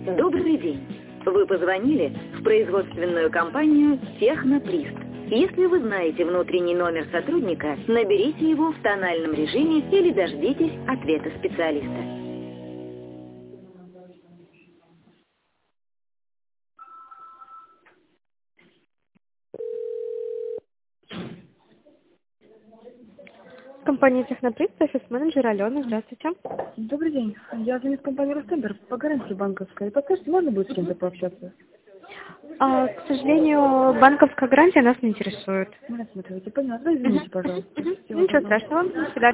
Добрый день. Вы позвонили в производственную компанию «Техноприст». Если вы знаете внутренний номер сотрудника, наберите его в тональном режиме или дождитесь ответа специалиста. Компания «Техноприст», офис-менеджер Алена. Здравствуйте. Добрый день. Я звоню в компанию «Ростендер» по гарантии банковской. Подскажите, можно будет с кем-то пообщаться? К сожалению, банковская гарантия нас не интересует. Не рассматривайте. Понятно. Извините, пожалуйста. Всего Ничего доброго. страшного. До свидания.